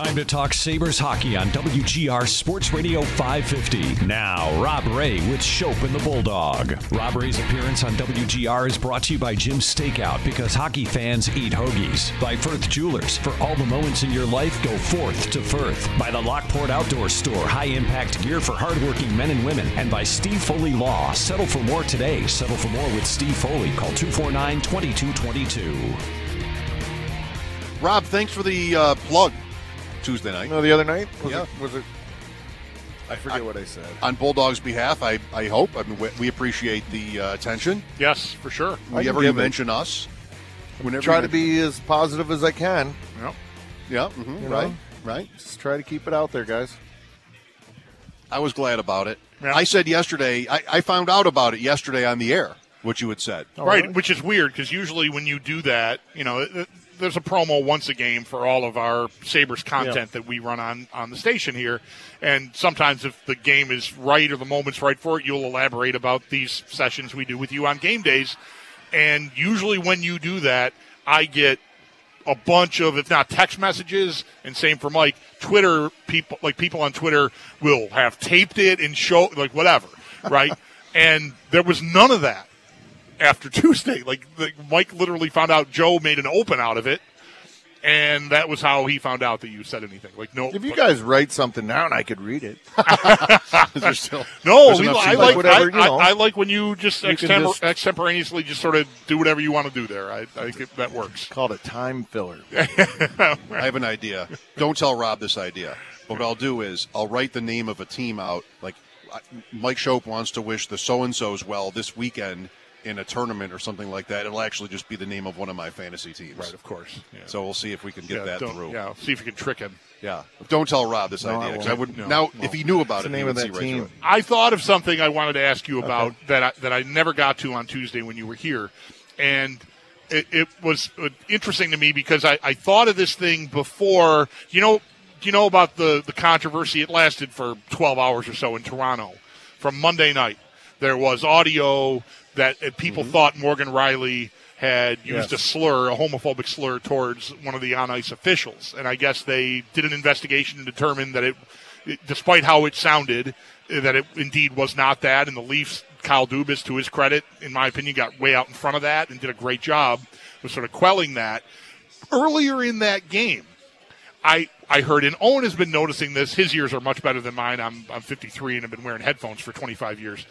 Time to talk Sabres hockey on WGR Sports Radio 550. Now, Rob Ray with Shope and the Bulldog. Rob Ray's appearance on WGR is brought to you by Jim's Steakout, because hockey fans eat hoagies. By Firth Jewelers. For all the moments in your life, go forth to Firth. By the Lockport Outdoor Store. High-impact gear for hardworking men and women. And by Steve Foley Law. Settle for more today. Settle for more with Steve Foley. Call 249-2222. Rob, thanks for the plug. Tuesday night. No, the other night? Was it? I forget what I said. On Bulldog's behalf, I hope. I mean, we appreciate the attention. Yes, for sure. Whenever you mention us. Try to be as positive as I can. Yep. Yeah, right. Just try to keep it out there, guys. I was glad about it. Yeah. I said yesterday, I found out about it yesterday on the air, what you had said. Right, which is weird, because usually when you do that, there's a promo once a game for all of our Sabres content that we run on the station here. And sometimes if the game is right or the moment's right for it, you'll elaborate about these sessions we do with you on game days. And usually when you do that, I get a bunch of, if not text messages, and same for Mike, Twitter people, like people on Twitter will have taped it and show, like whatever, right? And there was none of that after Tuesday. Like Mike literally found out Joe made an open out of it, and that was how he found out that you said anything. Like, no. If you guys write something down, I could read it. I like when you just extemporaneously just sort of do whatever you want to do there. I think that works. Called a time filler. I have an idea. Don't tell Rob this idea. But what I'll do is I'll write the name of a team out. Like Mike Shope wants to wish the so-and-sos well this weekend in a tournament or something like that. It'll actually just be the name of one of my fantasy teams. Right, of course. Yeah. So we'll see if we can get that through. Yeah, see if you can trick him. Yeah. Don't tell Rob this idea. Because I would if he knew about it, the name of that team. I thought of something I wanted to ask you about that I never got to on Tuesday when you were here. And it was interesting to me because I thought of this thing before. Do you know about the controversy? It lasted for 12 hours or so in Toronto. From Monday night, there was audio that people thought Morgan Riley had used a homophobic slur towards one of the on-ice officials. And I guess they did an investigation and determined that it, despite how it sounded, that it indeed was not that. And the Leafs, Kyle Dubas, to his credit, in my opinion, got way out in front of that and did a great job with sort of quelling that. Earlier in that game, I heard, and Owen has been noticing this. His ears are much better than mine. I'm 53 and have been wearing headphones for 25 years.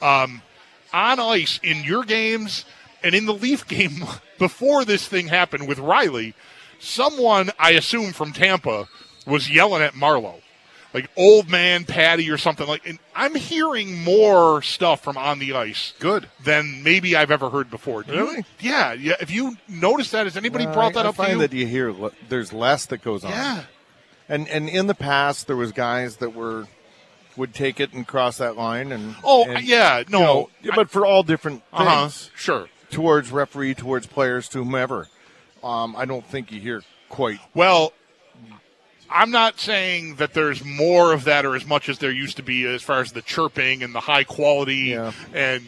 On ice in your games and in the Leaf game before this thing happened with Riley, someone, I assume from Tampa, was yelling at Marleau. Like old man Patty or something like. And I'm hearing more stuff from on the ice than maybe I've ever heard before. Really? Yeah. If you notice that, has anybody brought that up to you? I find that you hear there's less that goes on. Yeah. And in the past, there was guys that would take it and cross that line. But for all different things. Sure. Towards referee, towards players, to whomever. I don't think you hear quite. Well, I'm not saying that there's more of that or as much as there used to be as far as the chirping and the high quality and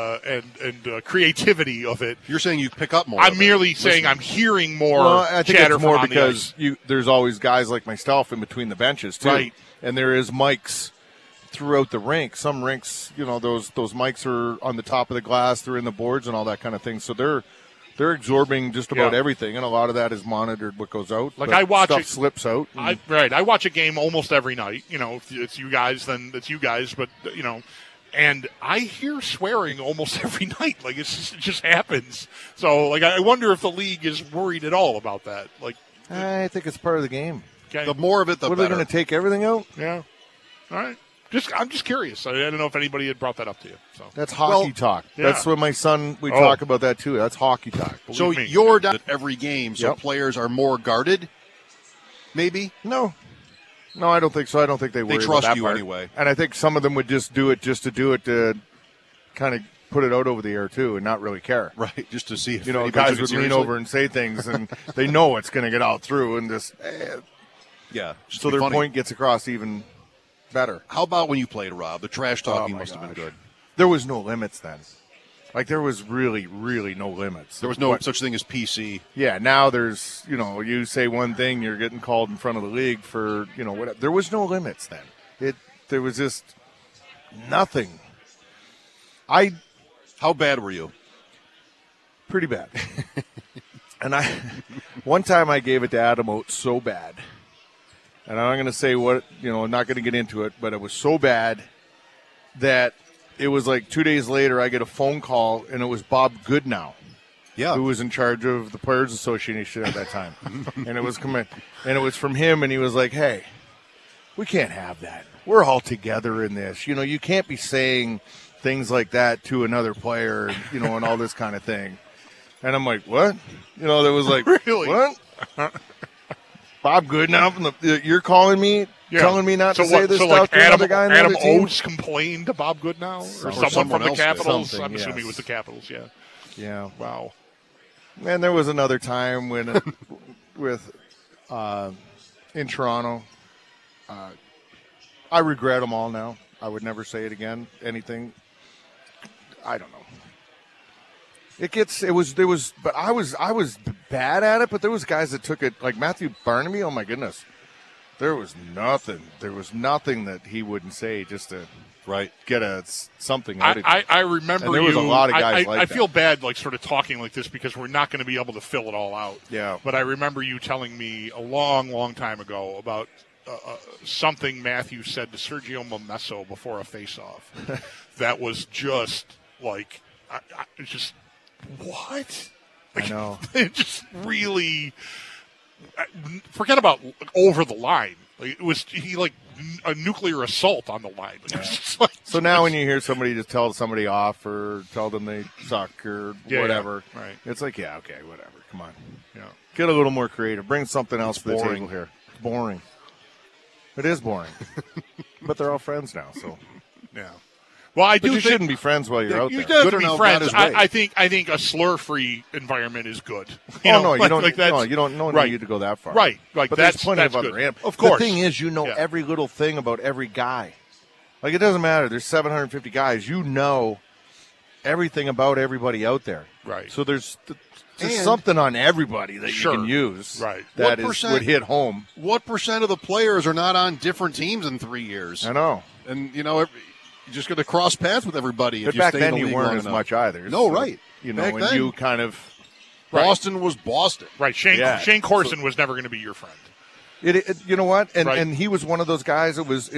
creativity of it. You're saying you pick up more. I'm merely saying I'm hearing more. Well, I think chatter it's more from because there's always guys like myself in between the benches too, right? And there is mics throughout the rink. Some rinks, those mics are on the top of the glass. They're in the boards and all that kind of thing. So they're absorbing just about everything, and a lot of that is monitored. What goes out, like I watch stuff slips out. I watch a game almost every night. If it's you guys, then it's you guys. But and I hear swearing almost every night. Like it just happens. So like I wonder if the league is worried at all about that. Like I think it's part of the game. Okay. The more of it, the better. What are they going to take everything out? Yeah. All right. I'm just curious. I don't know if anybody had brought that up to you. So that's hockey talk. Yeah. That's what my son. We talk about that too. That's hockey talk. So you're down at every game, so players are more guarded. Maybe no, I don't think so. I don't think they worry trust about that you part. Anyway. And I think some of them would just do it to do it to kind of put it out over the air too, and not really care. Right, just to see if guys would lean over and say things, and they know it's going to get out through, and just so their point gets across even better. How about when you played, Rob? The trash talking must have been good. There was no limits then. Like, there was really, really no limits. There was no such thing as PC. Yeah, now there's, you say one thing, you're getting called in front of the league for, whatever. There was no limits then. There was just nothing. How bad were you? Pretty bad. And one time I gave it to Adam Oates so bad, and I'm not going to say what, I'm not going to get into it, but it was so bad that it was like 2 days later I get a phone call, and it was Bob Goodnow, who was in charge of the Players Association at that time. And it was from him, and he was like, hey, we can't have that. We're all together in this. You can't be saying things like that to another player, and all this kind of thing. And I'm like, what? There was like, really? What? Bob Goodnow, you're calling me, telling me not to say this stuff like to another guy on the other team? Adam Oates complained to Bob Goodnow? Or someone from the Capitals? I'm assuming it was the Capitals, yeah. Yeah. Wow. And there was another time when, in Toronto, I regret them all now. I would never say it again. Anything. I don't know. But I was bad at it, but there was guys that took it, like Matthew Barnaby. Oh my goodness. There was nothing that he wouldn't say just to get something out of it. I remember there was a lot of guys like that. I feel bad, like, sort of talking like this because we're not going to be able to fill it all out. Yeah. But I remember you telling me a long, long time ago about something Matthew said to Sergio Momesso before a face-off that was just like, just what? I know. It just really, forget about over the line. Like, a nuclear assault on the line. It was just like, so now when you hear somebody just tell somebody off or tell them they suck or whatever, right. It's like, yeah, okay, whatever. Come on. Yeah. Get a little more creative. Bring something else to the table here. It's boring. It is boring. But they're all friends now, so. Yeah. Well, I do. You shouldn't be friends while you're out there. You don't have to be friends. I think a slur-free environment is good. You don't need to go that far. Right. But there's plenty of other answers. Of course. The thing is, every little thing about every guy. Like, it doesn't matter. There's 750 guys. You know everything about everybody out there. Right. So there's something on everybody that you can use. Right. That would hit home. What percent of the players are not on different teams in 3 years? I know. And, you're just going to cross paths with everybody if but you back stay then in the league you weren't long as enough. much either. No, so, right. Back when then, you kind of Boston was Boston. Right. Shane Corson was never going to be your friend. You know what? And he was one of those guys that was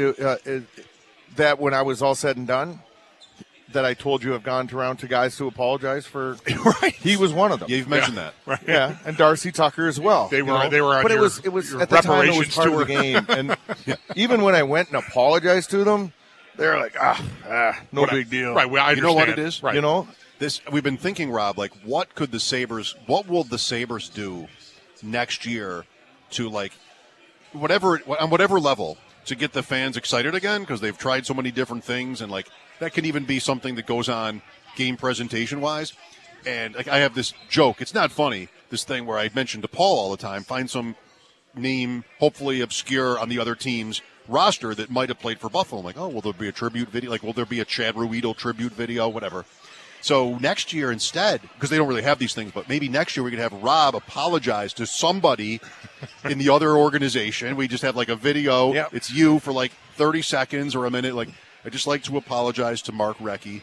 that when I was all said and done, that I told you have gone around to guys to apologize for. Right. He was one of them. Yeah, you've mentioned that. Right. Yeah, and Darcy Tucker as well. They were on but your, it was at the time it was part of the game. And even when I went and apologized to them, they were like, no big deal. Right. Well, I understand. You know what it is? Right. We've been thinking, Rob, like, what will the Sabres do next year to, like, on whatever level to get the fans excited again, because they've tried so many different things, and, like, that can even be something that goes on game presentation wise. And, like, I have this joke. It's not funny, this thing where I mention to Paul all the time, find some name, hopefully obscure, on the other team's roster that might have played for Buffalo. I'm like, will there be a tribute video? Like, will there be a Chad Ruedel tribute video? Whatever. So next year instead, because they don't really have these things, but maybe next year we could have Rob apologize to somebody in the other organization. We just have like a video. Yep. It's you for like 30 seconds or a minute. Like, I'd just like to apologize to Mark Recchi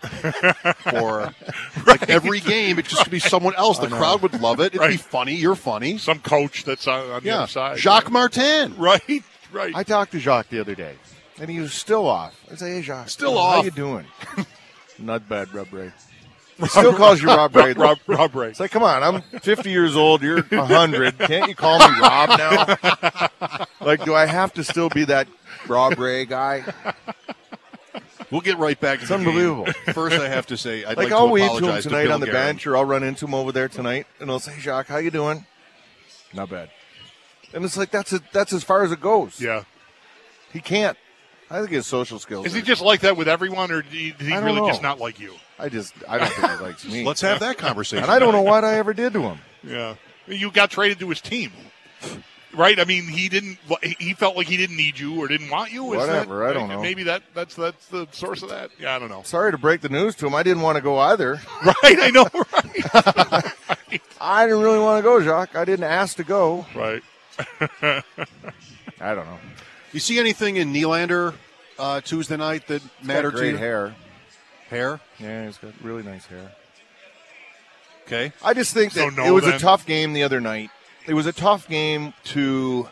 for like every game. It just could be someone else. The crowd would love it. It'd be funny. You're funny. Some coach that's on the other side. Jacques Martin. Right. I talked to Jacques the other day, and he was still off. I say, hey, Jacques. Still off. How you doing? Not bad, Rob Ray. He still calls you Rob Ray. Rob Ray. It's like, come on, I'm 50 years old. You're 100. Can't you call me Rob now? Like, do I have to still be that Rob Ray guy? We'll get right back to it's the unbelievable. Game. First, I have to say, I'd like I'll to wave apologize to him tonight Bill on the Guerin. bench, or I'll run into him over there tonight, and I'll say, Jacques, how you doing? Not bad. And it's like, that's as far as it goes. Yeah. He can't. I think his social skills. Is he just like that with everyone, or did he really know. just not like you? I don't think he likes me. Let's have that conversation. And I don't know what I ever did to him. Yeah. You got traded to his team. Right? I mean, he felt like he didn't need you or didn't want you. Whatever, I don't know. Maybe that's the source of that. Yeah, I don't know. Sorry to break the news to him. I didn't want to go either. Right, I know, right? Right. I didn't really want to go, Jacques. I didn't ask to go. Right. I don't know. You see anything in Nylander Tuesday night that mattered to you? Great hair. Hair? Yeah, he's got really nice hair. Okay. I just think that it was a tough game the other night. It was a tough game to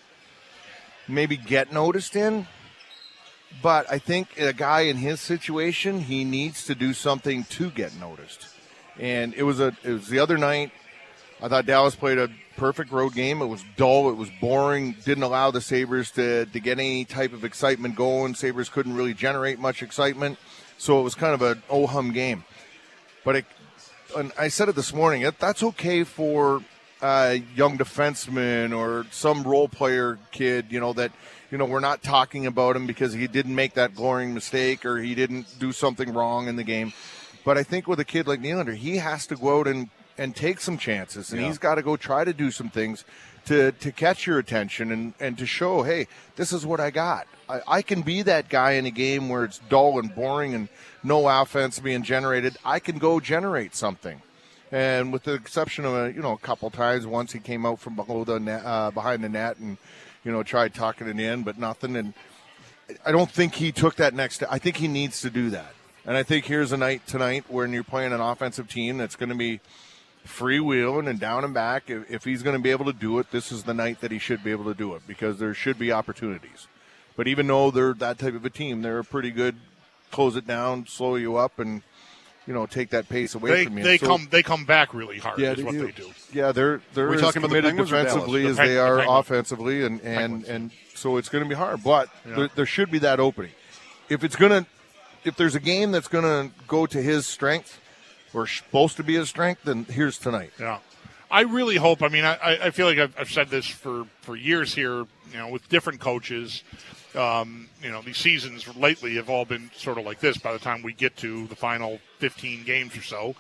maybe get noticed in, but I think a guy in his situation, he needs to do something to get noticed. And it was the other night. I thought Dallas played a perfect road game. It was dull. It was boring. Didn't allow the Sabres to get any type of excitement going. Sabres couldn't really generate much excitement. So it was kind of an oh-hum game. But and I said it this morning, that's okay for a young defenseman or some role player kid, that we're not talking about him because he didn't make that glaring mistake or he didn't do something wrong in the game. But I think with a kid like Nylander, he has to go out and take some chances, and he's got to go try to do some things to catch your attention and to show, hey, this is what I got. I can be that guy in a game where it's dull and boring and no offense being generated. I can go generate something. And with the exception of a couple times, once he came out from behind the net and tried talking it in, but nothing. And I don't think he took that next step. I think he needs to do that. And I think here's a night tonight when you're playing an offensive team that's going to be freewheeling and down and back. If he's going to be able to do it, this is the night that he should be able to do it because there should be opportunities. But even though they're that type of a team, they're a pretty good close it down, slow you up, and take that pace away from you. They come back really hard. Yeah, is what they do. Yeah, they're as committed defensively as they are offensively, and so it's going to be hard. But there should be that opening. If there's a game that's going to go to his strength or supposed to be his strength, then here's tonight. Yeah. I really hope. I mean, I feel like I've said this for years here, with different coaches. These seasons lately have all been sort of like this. By the time we get to the final 15 games or so,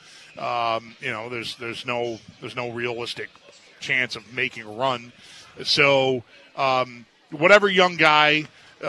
there's no realistic chance of making a run. So whatever young guy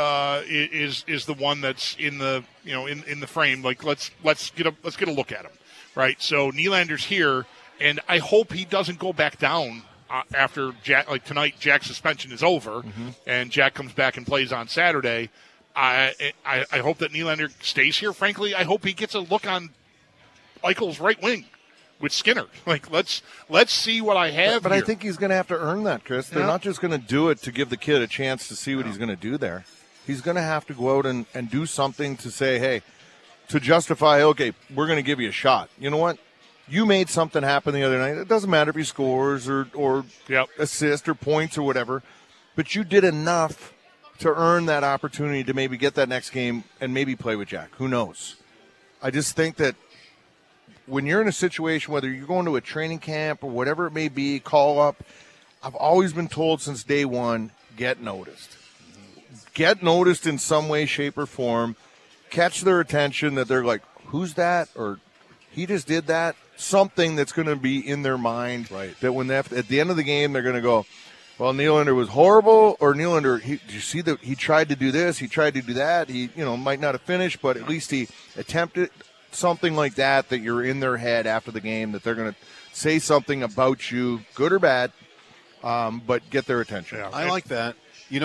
is the one that's in the in the frame. Like let's get a look at him, right? So Nylander's here, and I hope he doesn't go back down. After Jack, like tonight, Jack's suspension is over, and Jack comes back and plays on Saturday. I hope that Nylander stays here. Frankly, I hope he gets a look on Eichel's right wing with Skinner. Like let's see what I have. But here. I think he's going to have to earn that, Chris. They're not just going to do it to give the kid a chance to see what he's going to do there. He's going to have to go out and do something to say, hey, to justify, okay, we're going to give you a shot. You know what? You made something happen the other night. It doesn't matter if he scores or assist or points or whatever, but you did enough to earn that opportunity to maybe get that next game and maybe play with Jack. Who knows? I just think that when you're in a situation, whether you're going to a training camp or whatever it may be, call up, I've always been told since day one, get noticed. Get noticed in some way, shape, or form. Catch their attention that they're like, who's that? Or he just did that. Something that's going to be in their mind, right? That when at the end of the game, they're going to go, well, Nylander was horrible, or Nylander, did you see that he tried to do this, he tried to do that, he might not have finished, but at least he attempted something like that you're in their head after the game, that they're going to say something about you, good or bad, but get their attention. Yeah. I like that.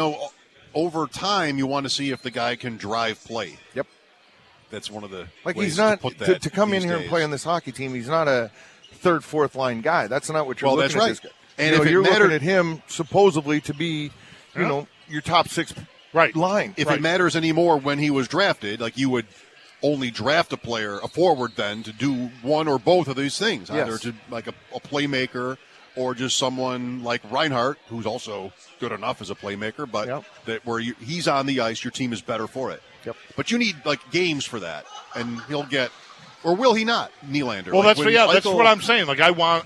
Over time, you want to see if the guy can drive play. Yep. That's one of the ways he's not to put that to come in here and play on this hockey team. He's not a third, fourth line guy. That's not what you're looking at. This guy. And if you're looking at him supposedly to be, your top six line. If it matters anymore when he was drafted, like you would only draft a forward then to do one or both of these things, either to like a playmaker or just someone like Reinhart, who's also good enough as a playmaker, but that where he's on the ice, your team is better for it. Yep. But you need games for that, and he'll get, or will he not? Nylander. Well, that's what I'm saying. Like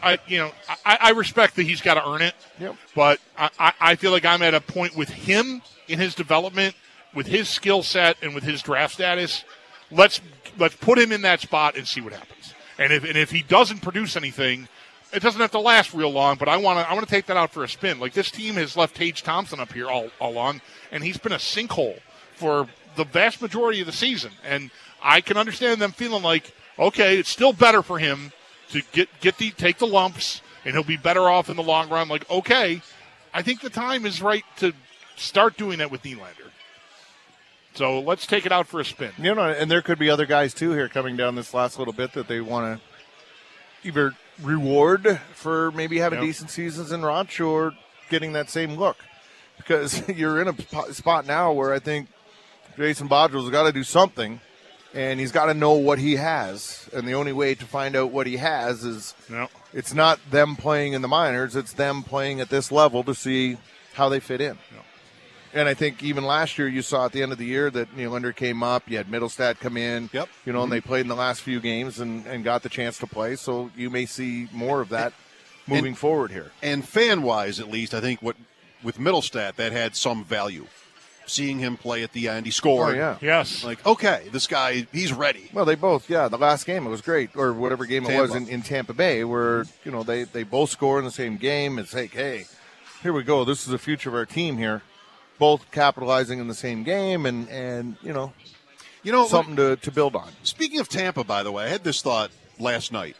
I respect that he's got to earn it. Yep. But I feel like I'm at a point with him in his development, with his skill set, and with his draft status. Let's put him in that spot and see what happens. And if he doesn't produce anything, it doesn't have to last real long, but I want to take that out for a spin. Like, this team has left Tage Thompson up here all along, and he's been a sinkhole for the vast majority of the season. And I can understand them feeling like, okay, it's still better for him to take the lumps, and he'll be better off in the long run. Like, okay, I think the time is right to start doing that with Nylander. So let's take it out for a spin. And there could be other guys, too, here coming down this last little bit that they want to either reward for maybe having decent seasons in Rotch or getting that same look. Because you're in a spot now where I think Jason Botterill's got to do something, and he's got to know what he has. And the only way to find out what he has is it's not them playing in the minors, it's them playing at this level to see how they fit in. And I think even last year you saw at the end of the year that Nylander came up. You had Middlestat come in, and they played in the last few games and got the chance to play. So you may see more of that moving forward here. And fan-wise, at least, I think with Middlestat, that had some value. Seeing him play at the end, he scored. Oh, yeah. Yes. Like, okay, this guy, he's ready. Well, they both, the last game, it was great. Or whatever game it was in Tampa Bay where, they both score in the same game. It's like, hey, here we go. This is the future of our team here. Both capitalizing in the same game and something to build on. Speaking of Tampa, by the way, I had this thought last night.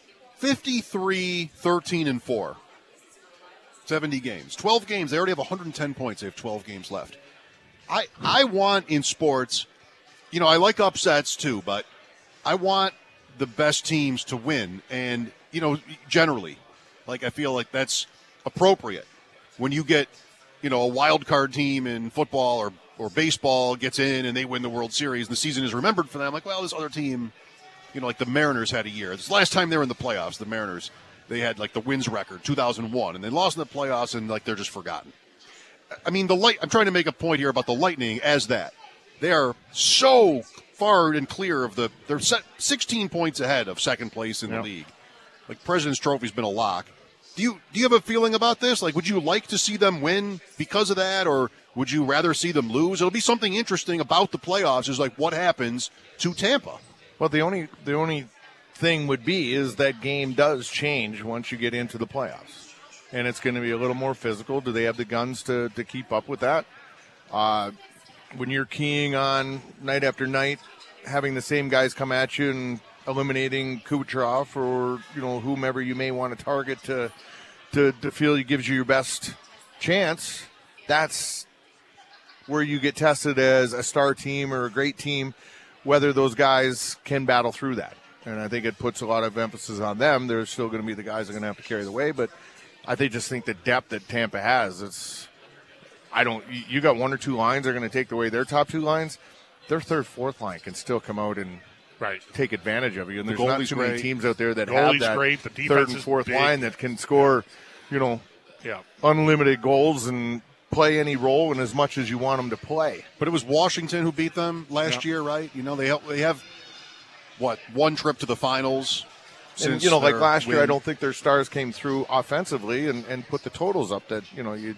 53-13-4. 70 games. 12 games. They already have 110 points. They have 12 games left. I want in sports, I like upsets too, but I want the best teams to win. And, generally, like I feel like that's appropriate. When you get a wild card team in football or baseball gets in and they win the World Series and the season is remembered for them. Like, well, this other team, like the Mariners had a year. This last time they were in the playoffs, the Mariners, they had like the wins record, 2001, and they lost in the playoffs and like they're just forgotten. I mean, I'm trying to make a point here about the Lightning as that. They are so far and clear of they're 16 points ahead of second place in the league. Like, President's Trophy's been a lock. Do you have a feeling about this? Like, would you like to see them win because of that, or would you rather see them lose? It'll be something interesting about the playoffs is like what happens to Tampa. Well, the only thing would be is that game does change once you get into the playoffs, and it's going to be a little more physical. Do they have the guns to keep up with that? When you're keying on night after night, having the same guys come at you and eliminating Kucherov or whomever you may want to target to feel it gives you your best chance, that's where you get tested as a star team or a great team, whether those guys can battle through that. And I think it puts a lot of emphasis on them. There's still going to be the guys that are going to have to carry the way, but I just think the depth that Tampa has, you got one or two lines that are going to take away their top two lines. Their third, fourth line can still come out and take advantage of you. And there's not too many teams out there that have that third and fourth line that can score, unlimited goals and play any role and as much as you want them to play. But it was Washington who beat them last year, right? They have, one trip to the finals. And, like last year, I don't think their stars came through offensively and put the totals up that,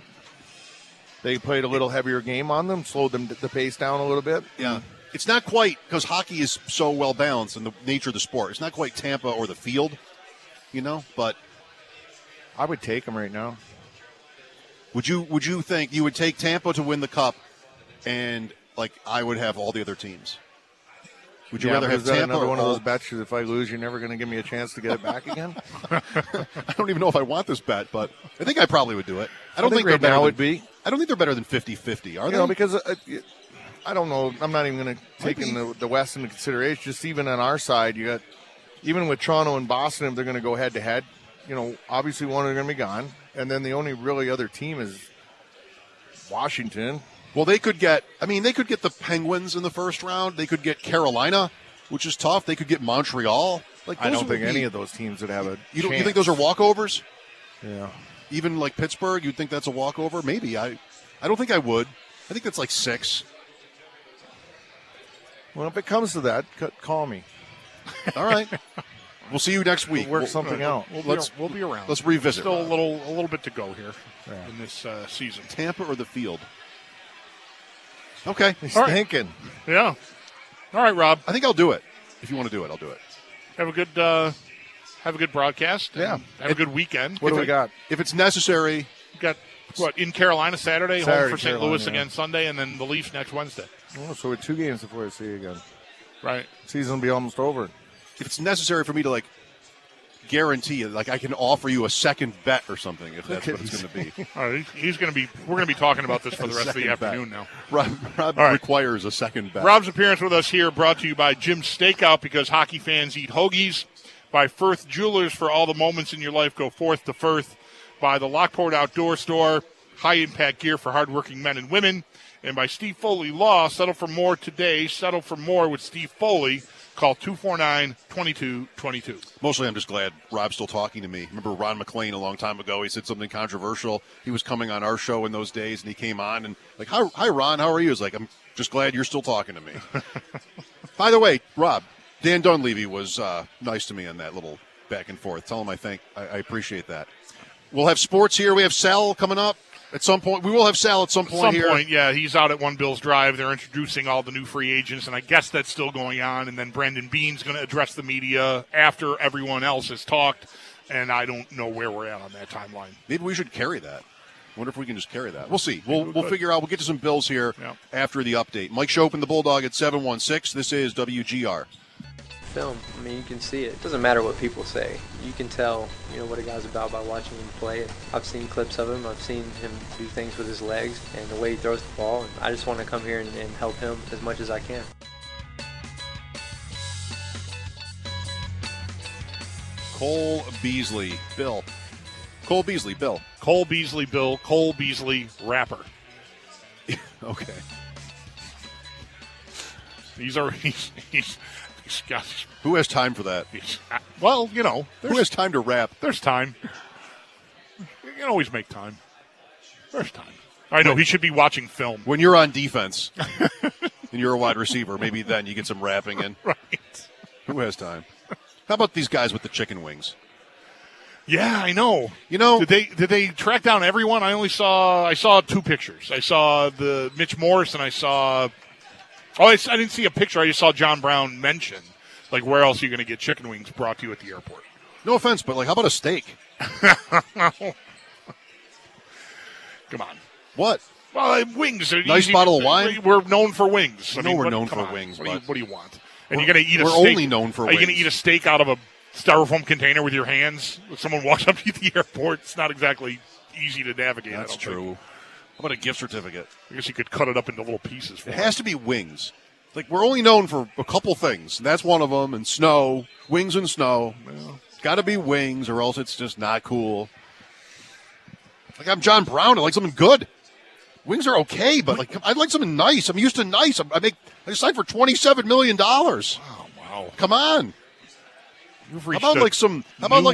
they played a little heavier game on them, slowed them the pace down a little bit. Yeah. It's not quite, because hockey is so well balanced in the nature of the sport. It's not quite Tampa or the Field, but I would take them right now. Would you think you would take Tampa to win the Cup, and like I would have all the other teams? Would you rather have Tampa another or one of those bets? If I lose, you're never going to give me a chance to get it back again. I don't even know if I want this bet, but I think I probably would do it. I don't think right they're now better would be. I don't think they're better than 50-50, are they? Because I don't know. I'm not even going to take the West into consideration. Just even on our side, you got even with Toronto and Boston, if they're going to go head to head, obviously one are going to be gone, and then the only really other team is Washington. Well, they could get the Penguins in the first round. They could get Carolina, which is tough. They could get Montreal. I don't think any of those teams would have a chance. You think those are walkovers? Yeah. Even like Pittsburgh, you'd think that's a walkover? Maybe. I don't think I would. I think that's like 6. Well, if it comes to that, call me. All right. We'll see you next week. We'll work something out. We'll be around. Let's revisit. Still a little bit to go here in this season. Tampa or the Field? Okay. He's thinking. Yeah. All right, Rob. I think I'll do it. If you want to do it, I'll do it. Have a have a good broadcast. Yeah. Have a good weekend. What do we got? If it's necessary, We've got, in Carolina Saturday, home for St. Carolina, Louis yeah. again Sunday, and then the Leafs next Wednesday. Oh, so we're 2 games before I see you again. Right. Season will be almost over. if it's necessary for me to like guarantee, like I can offer you a second bet or something if that's what it's going to be. All right, he's going to be. We're going to be talking about this for the rest of the afternoon now. Rob right. requires a second bet. Rob's appearance with us here brought to you by Jim's Steakout, because hockey fans eat hoagies. By Firth Jewelers, for all the moments in your life, go forth to Firth. By the Lockport Outdoor Store, high-impact gear for hardworking men and women. And by Steve Foley Law, settle for more today. Settle for more with Steve Foley. Call 249-2222. Mostly I'm just glad Rob's still talking to me. Remember Ron McLean a long time ago? He said something controversial. He was coming on our show in those days, and he came on and like, hi Ron, how are you? He's like, I'm just glad you're still talking to me. By the way, Rob, Dan Dunleavy was nice to me on that little back and forth. Tell him I appreciate that. We'll have sports here. We have Sal coming up at some point. We will have Sal at some point here. Yeah. He's out at One Bills Drive. They're introducing all the new free agents, and I guess that's still going on. And then Brandon Beane's going to address the media after everyone else has talked, and I don't know where we're at on that timeline. Maybe we should carry that. Wonder if we can just carry that. We'll see. We'll figure out. We'll get to some Bills here after the update. Mike Schopp and the Bulldog at 716. This is WGR. Film, I mean, you can see it. It doesn't matter what people say. You can tell, what a guy's about by watching him play. I've seen clips of him. I've seen him do things with his legs and the way he throws the ball. And I just want to come here and help him as much as I can. Cole Beasley, Bill. Cole Beasley, Bill. Cole Beasley, Bill. Cole Beasley, rapper. Okay. He's got. Who has time for that? Well, who has time to rap? There's time. You can always make time. There's time. I know he should be watching film. When you're on defense and you're a wide receiver, maybe then you get some rapping in. Right. Who has time? How about these guys with the chicken wings? Yeah, I know. Did they track down everyone? I saw two pictures. I saw the Mitch Morse, and I saw. Oh, I didn't see a picture. I just saw John Brown mention, like, where else are you going to get chicken wings brought to you at the airport? No offense, but, like, how about a steak? Come on. What? Well, wings are nice easy. Bottle of wine? We're known for wings. We're known for wings. What do you want? And you're going to eat a steak. We're only known for wings. Are you going to eat a steak out of a styrofoam container with your hands? If someone walks up to you at the airport, it's not exactly easy to navigate. That's true. How about a gift certificate? I guess you could cut it up into little pieces. It has to be wings. Like, we're only known for a couple things. And that's one of them. And snow. Wings and snow. Well, got to be wings, or else it's just not cool. Like, I'm John Brown. I like something good. Wings are okay, but like I'd like something nice. I'm used to nice. I signed for $27 million. Oh, wow! Come on. How about some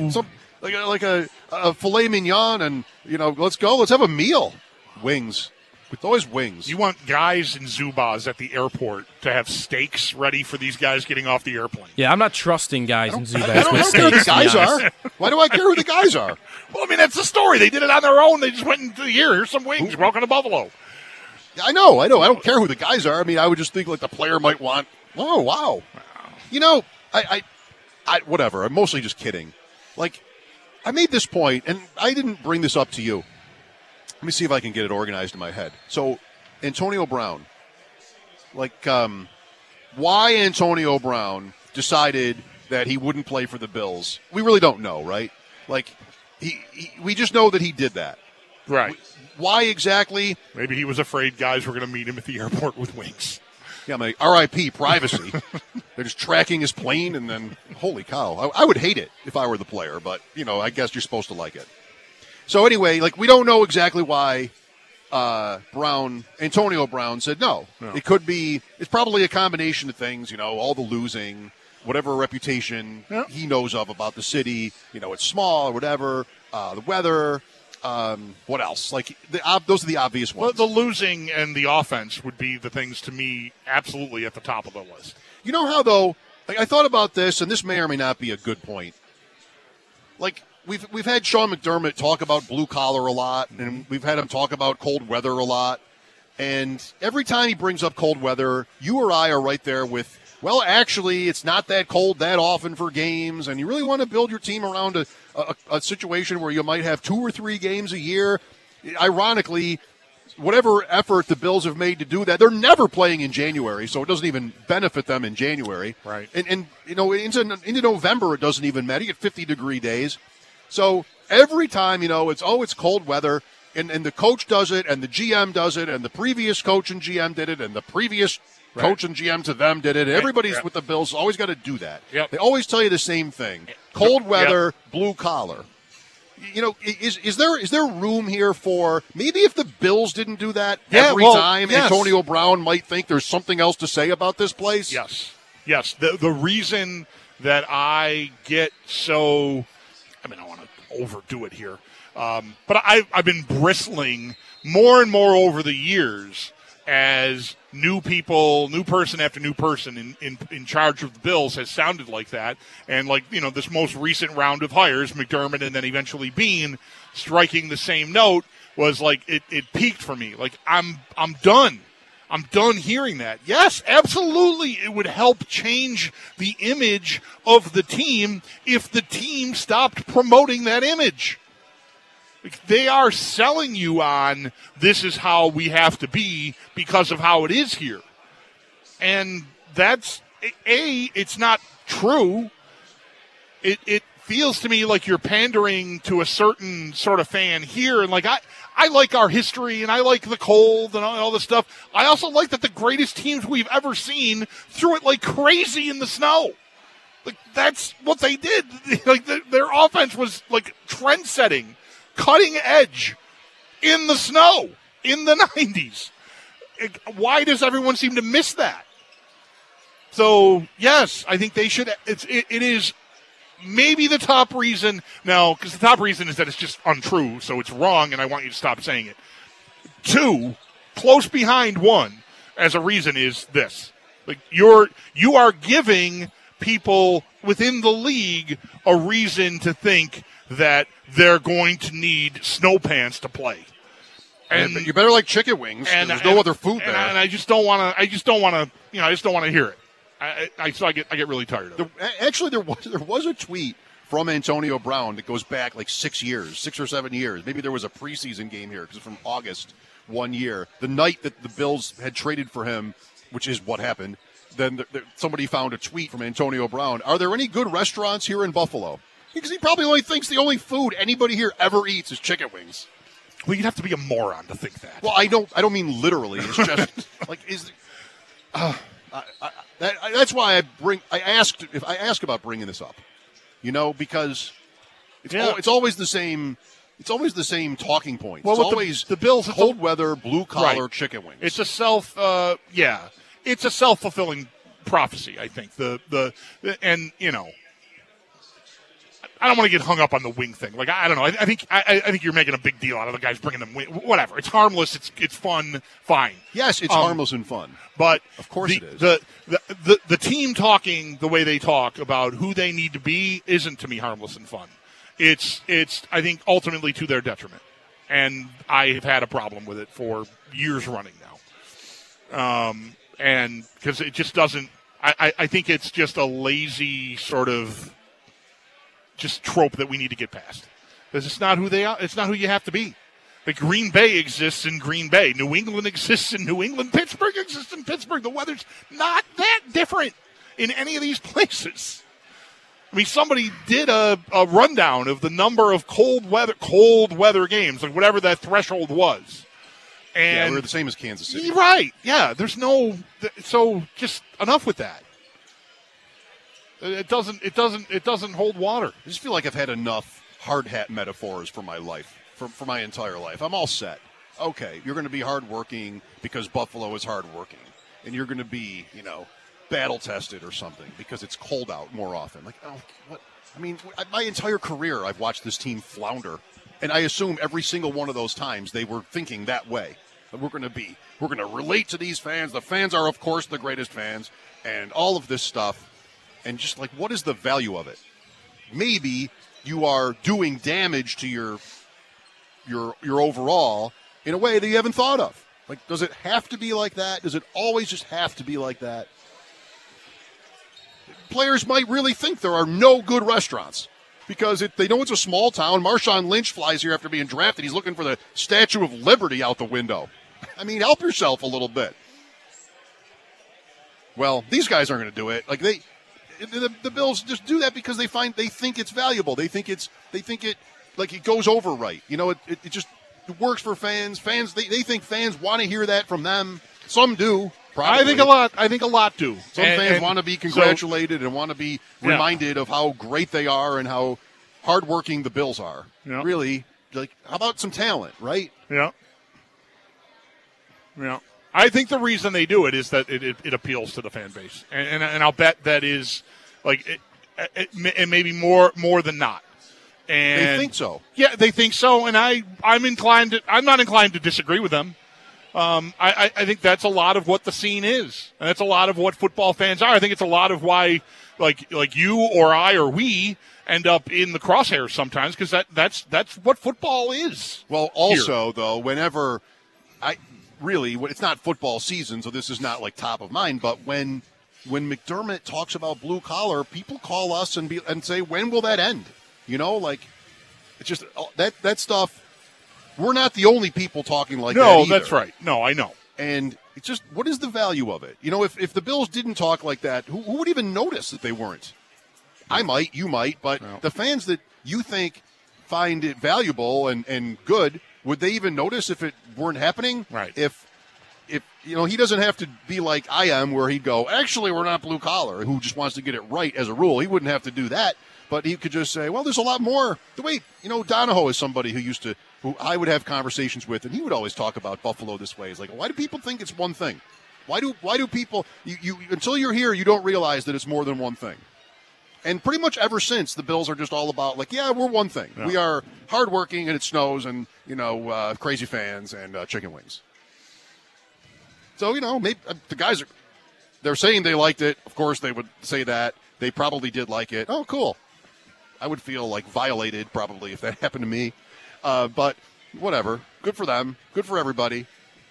a filet mignon, and let's go. Let's have a meal. Wings. It's always wings. You want guys in Zubaz at the airport to have steaks ready for these guys getting off the airplane. Yeah, I'm not trusting guys in Zubaz. I don't care who the guys are. Why do I care who the guys are? Well, I mean, that's the story. They did it on their own. They just went into here's some wings. Welcome to Buffalo. I know. I don't care who the guys are. I mean, I would just think like the player might want. Oh, wow. I whatever. I'm mostly just kidding. Like, I made this point, and I didn't bring this up to you. Let me see if I can get it organized in my head. So, Antonio Brown. Like, why Antonio Brown decided that he wouldn't play for the Bills, we really don't know, right? Like, we just know that he did that. Right. Why exactly? Maybe he was afraid guys were going to meet him at the airport with wings. Yeah, my RIP privacy. They're just tracking his plane, and then, holy cow. I would hate it if I were the player, but, I guess you're supposed to like it. So anyway, like, we don't know exactly why Antonio Brown said no. It could be, it's probably a combination of things, all the losing, whatever reputation he knows of about the city, it's small or whatever, the weather, what else? Like, those are the obvious ones. Well, the losing and the offense would be the things, to me, absolutely at the top of the list. You know how, though, like, I thought about this, and this may or may not be a good point. Like, We've had Sean McDermott talk about blue collar a lot, and we've had him talk about cold weather a lot. And every time he brings up cold weather, you or I are right there with well, actually, it's not that cold that often for games, and you really want to build your team around a situation where you might have 2 or 3 games a year. Ironically, whatever effort the Bills have made to do that, they're never playing in January, so it doesn't even benefit them in January. Right. And into November, it doesn't even matter. You get 50-degree days. So every time, it's cold weather, and the coach does it, and the GM does it, and the previous coach and GM did it, and the previous coach and GM to them did it. And everybody's with the Bills always got to do that. Yep. They always tell you the same thing. Cold weather, blue collar. Is there room here for maybe if the Bills didn't do that every time, yes. Antonio Brown might think there's something else to say about this place? Yes. The reason that I get so, I don't want to overdo it here, but I've been bristling more and more over the years as new person after new person in charge of the Bills has sounded like that. And this most recent round of hires, McDermott and then eventually Bean, striking the same note was it peaked for me. I'm done. I'm done hearing that. Yes, absolutely. It would help change the image of the team if the team stopped promoting that image. They are selling you on this is how we have to be because of how it is here. And that's, it's not true. It feels to me like you're pandering to a certain sort of fan here. And I like our history and I like the cold and all this stuff. I also like that the greatest teams we've ever seen threw it like crazy in the snow. That's what they did. Their offense was trend-setting. Cutting edge in the snow in the 90s. Why does everyone seem to miss that? So, yes, I think they should. It is maybe the top reason. No, because the top reason is that it's just untrue, so it's wrong, and I want you to stop saying it. 2, close behind 1, as a reason is this. You are giving people within the league a reason to think that they're going to need snow pants to play, and you better like chicken wings. And there's no other food there. And I just don't want to. I just don't want to hear it. I get really tired of it. Actually, there was a tweet from Antonio Brown that goes back 6 or 7 years. Maybe there was a preseason game here because it's from August one year, the night that the Bills had traded for him, which is what happened. Then somebody found a tweet from Antonio Brown. Are there any good restaurants here in Buffalo? Because he probably only thinks the only food anybody here ever eats is chicken wings. Well, you'd have to be a moron to think that. Well, I don't mean literally. It's just that's why I ask about bringing this up. Because it's always the same. It's always the same talking point. Well, it's always the Bills, cold weather, blue collar chicken wings. It's a self-fulfilling prophecy. I think I don't want to get hung up on the wing thing. I don't know. I think you're making a big deal out of the guys bringing them wing. Whatever. It's harmless. It's fun. Fine. Yes, it's harmless and fun. But of course it is. The team talking the way they talk about who they need to be isn't to me harmless and fun. It's I think ultimately to their detriment, and I have had a problem with it for years running now. And because it just doesn't. I think it's just a lazy sort of just trope that we need to get past. Because it's not who they are. It's not who you have to be. Green Bay exists in Green Bay. New England exists in New England. Pittsburgh exists in Pittsburgh. The weather's not that different in any of these places. Somebody did a rundown of the number of cold weather games, whatever that threshold was. And we're the same as Kansas City. Right. Yeah. So just enough with that. It doesn't hold water. I just feel like I've had enough hard hat metaphors for my life, for my entire life. I'm all set. Okay, you're going to be hardworking because Buffalo is hardworking, and you're going to be, battle tested or something because it's cold out more often. What? My entire career I've watched this team flounder, and I assume every single one of those times they were thinking that way. That we're going to relate to these fans. The fans are, of course, the greatest fans, and all of this stuff. And just what is the value of it? Maybe you are doing damage to your overall in a way that you haven't thought of. Does it have to be like that? Does it always just have to be like that? players might really think there are no good restaurants because they know it's a small town. Marshawn Lynch flies here after being drafted. He's looking for the Statue of Liberty out the window. I mean, help yourself a little bit. Well, these guys aren't going to do it. Like the Bills just do that because they think it's valuable. They think it like it goes over right. You know, it just works for fans. Fans they think fans want to hear that from them. Some do. Probably. I think a lot do. Some fans want to be congratulated and want to be reminded of how great they are and how hardworking the Bills are. Yeah. Really, like how about some talent, right? Yeah. Yeah. I think the reason they do it is that it appeals to the fan base, and I'll bet that is like it may be more than not. And they think so. Yeah, they think so, and I'm not inclined to disagree with them. I think that's a lot of what the scene is, and that's a lot of what football fans are. I think it's a lot of why, like you or I or we end up in the crosshairs sometimes because that's what football is. Well, also though, whenever it's not football season, so this is not like top of mind. But when McDermott talks about blue collar, people call us and say, when will that end? You know, like it's just that stuff. We're not the only people talking like that either. No, that's right. No, I know. And it's just, what is the value of it? You know, if the Bills didn't talk like that, who would even notice that they weren't? I might, you might, but the fans that you think find it valuable and good, would they even notice if it weren't happening? Right. If you know, he doesn't have to be like I am, where he'd go, actually, we're not blue collar, who just wants to get it right as a rule. He wouldn't have to do that, but he could just say, well, there's a lot more. The way, you know, Donahoe is somebody who I would have conversations with, and he would always talk about Buffalo this way. It's like, why do people think it's one thing? Why do people, you until you're here, you don't realize that it's more than one thing. And pretty much ever since, the Bills are just all about, like, yeah, we're one thing. Yeah. We are hardworking, and it snows, and, you know, crazy fans, and chicken wings. So, you know, maybe the guys they're saying they liked it. Of course, they would say that. They probably did like it. Oh, cool. I would feel, like, violated, probably, if that happened to me. But whatever. Good for them. Good for everybody.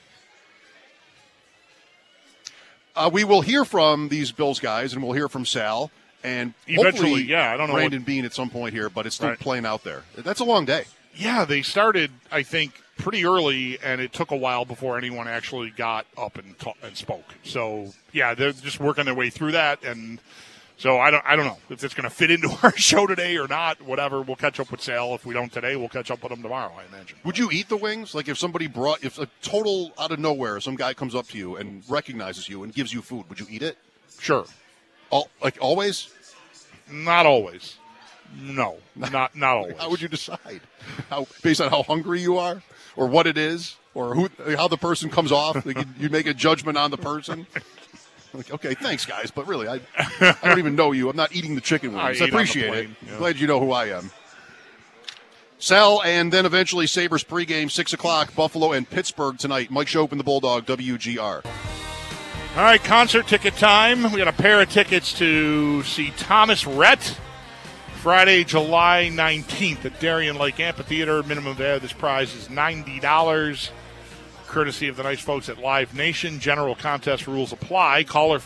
We will hear from these Bills guys, and we'll hear from Sal. And eventually, I don't know. Brandon Beane at some point here, but it's still playing out there. That's a long day. Yeah, they started, I think, pretty early, and it took a while before anyone actually got up and spoke. So, yeah, they're just working their way through that, and so I don't know if it's going to fit into our show today or not. Whatever, we'll catch up with Sal. If we don't today, we'll catch up with him tomorrow, I imagine. Would you eat the wings? Like if a total out of nowhere, some guy comes up to you and recognizes you and gives you food, would you eat it? Sure. Like always? Not always. No, not always. How would you decide? Based on how hungry you are, or what it is, or how the person comes off? Like you make a judgment on the person. Like, okay, thanks, guys, but really, I don't even know you. I'm not eating the chicken wings. I appreciate it. Yeah. Glad you know who I am. Sal, and then eventually Sabres pregame, 6 o'clock, Buffalo and Pittsburgh tonight. Mike Schopp and the Bulldog, WGR. All right, concert ticket time. We got a pair of tickets to see Thomas Rhett Friday, July 19th at Darien Lake Amphitheater. Minimum value of this prize is $90. Courtesy of the nice folks at Live Nation. General contest rules apply. Caller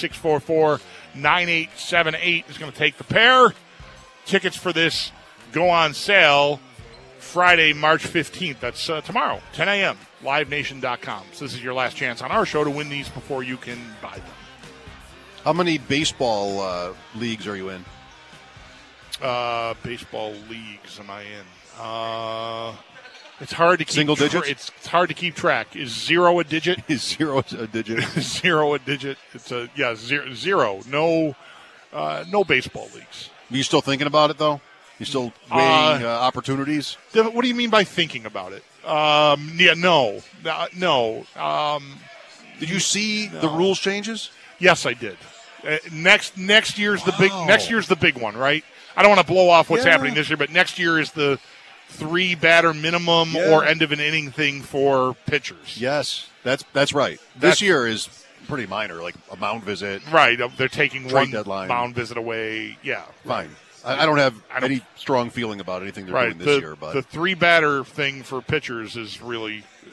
5-644-9878 is going to take the pair. Tickets for this go on sale Friday, March 15th. That's tomorrow, 10 a.m., livenation.com. So this is your last chance on our show to win these before you can buy them. How many baseball leagues are you in? Baseball leagues am I in? It's hard to keep single digits. It's hard to keep track. Is zero a digit? Is zero a digit? Zero a digit. It's zero. No baseball leags. Are you still thinking about it though? You still weighing opportunities? What do you mean by thinking about it? No. Did you see the rules changes? Yes, I did. Next year's the big. Next year's the big one, right? I don't want to blow off what's happening this year, but next year is the 3-batter minimum or end of an inning thing for pitchers. Yes, that's right. This year is pretty minor, like a mound visit. Right, they're taking one deadline. Mound visit away. Yeah, fine. I don't have any strong feeling about anything they're doing this year. But the 3-batter thing for pitchers is really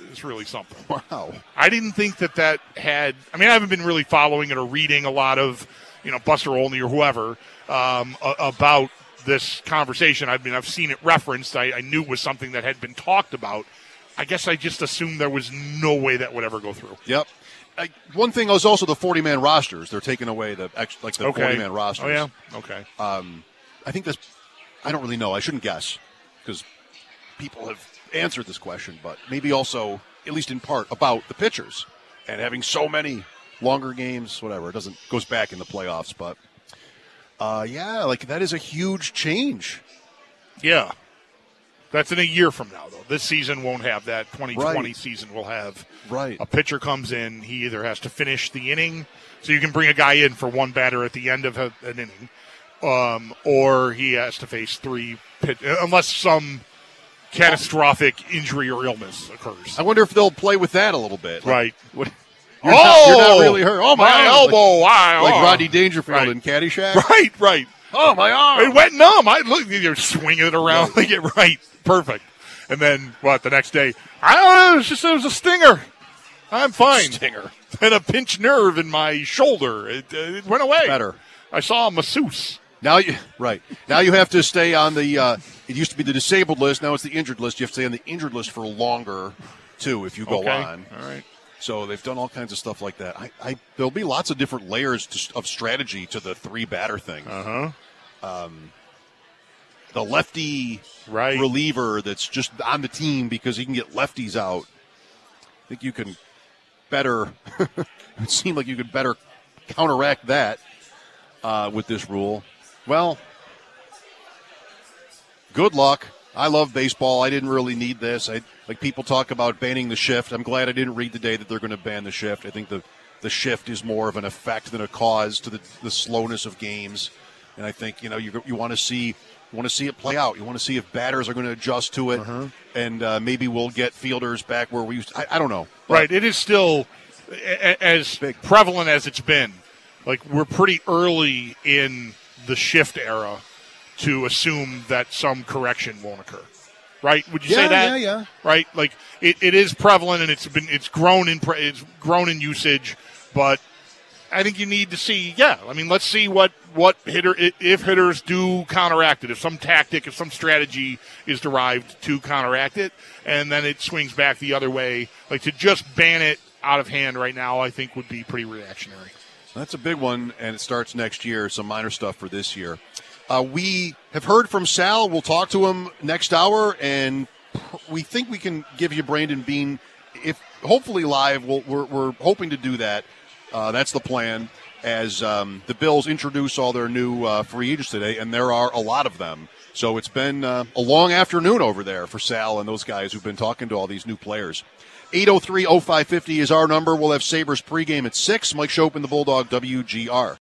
is really something. Wow. I didn't think that had. I mean, I haven't been really following it or reading a lot of, Buster Olney or whoever about this conversation. I mean, I've seen it referenced. I knew it was something that had been talked about. I guess I just assumed there was no way that would ever go through. Yep. One thing is also the 40-man rosters. They're taking away the 40-man rosters. Oh, yeah? Okay. I think I don't really know. I shouldn't guess because people have answered this question, but maybe also, at least in part, about the pitchers and having so many longer games, whatever. It goes back in the playoffs, but that is a huge change. Yeah. That's in a year from now, though. This season won't have that. 2020 Right. season will have. Right. A pitcher comes in. He either has to finish the inning, so you can bring a guy in for one batter at the end of an inning, or he has to face three unless some catastrophic injury or illness occurs. I wonder if they'll play with that a little bit. Right. You're not really hurt. Oh, my arm. elbow. Like Rodney Dangerfield Right. in Caddyshack. Right. Oh, my arm. It went numb. You're swinging it around like it right. Perfect. And then, the next day? I don't know. It was a stinger. I'm fine. Stinger. And a pinched nerve in my shoulder. It went away. Better. I saw a masseuse. Now you have to stay on the. It used to be the disabled list. Now it's the injured list. You have to stay on the injured list for longer, too, if you go on. All right. So they've done all kinds of stuff like that. There'll be lots of different layers of strategy to the three-batter thing. The lefty reliever that's just on the team because he can get lefties out. I think you can better. It would seem like you could better counteract that with this rule. Well, good luck. I love baseball. I didn't really need this. Like people talk about banning the shift. I'm glad I didn't read today that they're going to ban the shift. I think the shift is more of an effect than a cause to the slowness of games. And I think you want to see it play out. You want to see if batters are going to adjust to it, and maybe we'll get fielders back where we used to. I don't know. Right. It is still as prevalent as it's been. Like we're pretty early in the shift era to assume that some correction won't occur. Right? Would you say that? Yeah. Right? Like it is prevalent and it's grown in usage, but I think you need to see. Yeah, I mean, let's see what if hitters do counteract it, if some tactic, if some strategy is derived to counteract it, and then it swings back the other way. Like to just ban it out of hand right now, I think would be pretty reactionary. That's a big one, and it starts next year. Some minor stuff for this year. We have heard from Sal. We'll talk to him next hour, and we think we can give you Brandon Beane, if hopefully live. We're hoping to do that. That's the plan as the Bills introduce all their new free agents today, and there are a lot of them. So it's been a long afternoon over there for Sal and those guys who've been talking to all these new players. 803-0550 is our number. We'll have Sabres pregame at 6. Mike Schopp and the Bulldog, WGR.